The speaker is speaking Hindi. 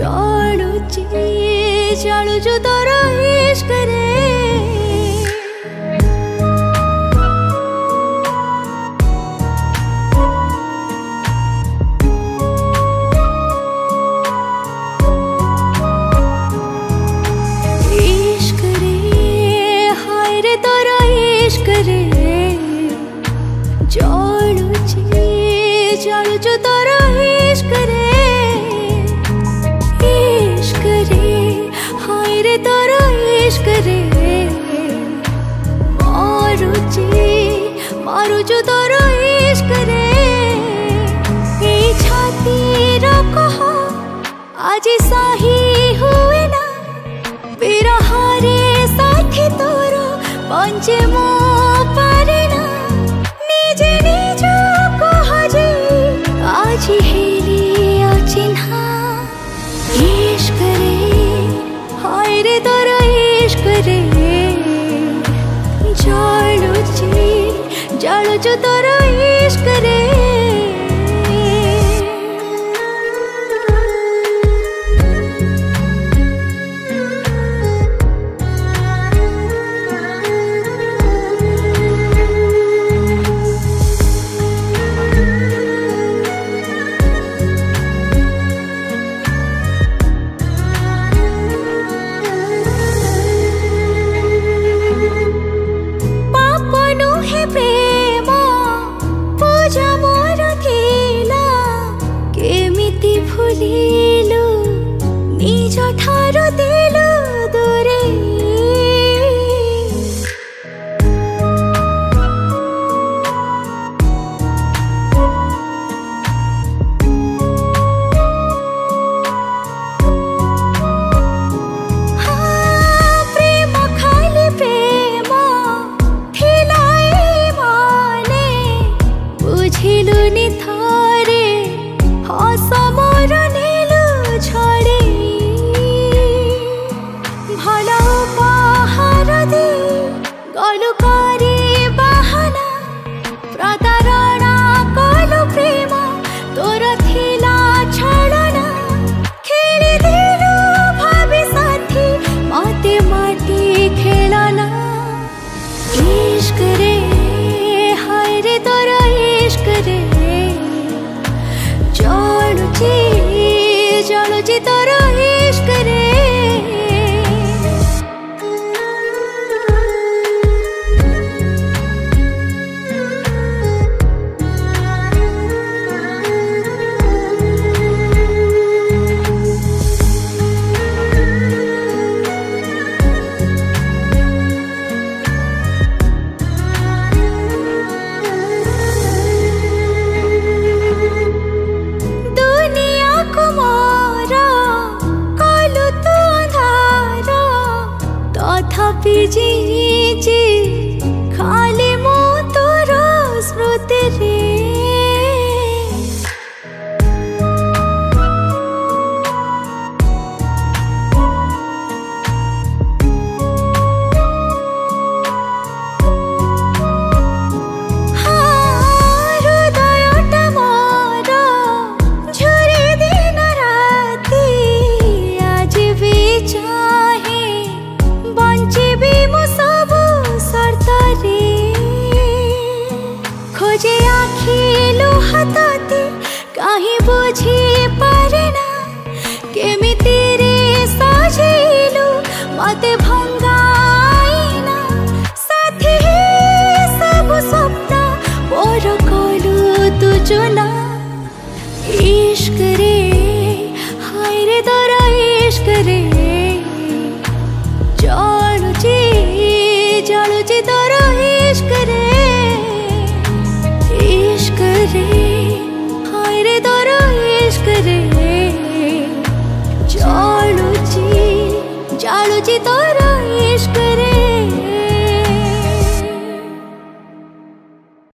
जळुची जळुचु तोर इश्क रे इश्क रे हाय रे तोर इश्क रे जळुची जळुचु तोर इश्क रे तोर इश्क रे मारुचु तोर इश्क रे छाती कह आज सही हुए ना बिरहारे साथी तोर बंचे मो पारे ना निजे निज कह जे आज हेली अचिन्हा इश्क रे हाय रे तोर इश्क रे जळुची जळुचु तोर इश्क रे भूलिलु निज ठारो दिलु दूरे प्रेम खाली प्रेम थिलाई माने बुझिलु नि थारे हस मोर नीलु छड़े भल उपहार दे गलु करी बहाना प्रतारणा कलु प्रेम तोर थिला छड़ना खेली दिलु भाभी साथी मते माटी खेलना इश्क रे हाय रे तोर इश्क रे जळुची जळुची तोर इश्क रे जी खाली मो तोर स्मृति रे हृदयटा मोर झुरी दिन राति आज भी चाहे बंचिबी मो सब शर्त रे खोजे आखि लुहाते कहीं बुझी पारे ना केमिति रे सजिलु मते भंगाइना साथी सब स्वप्न मोर कलु तु चुना इश्क रे हाय रे तोर इश्क रे जळुची जळुची तोर इश्क रे हाय रे तोर इश्क रे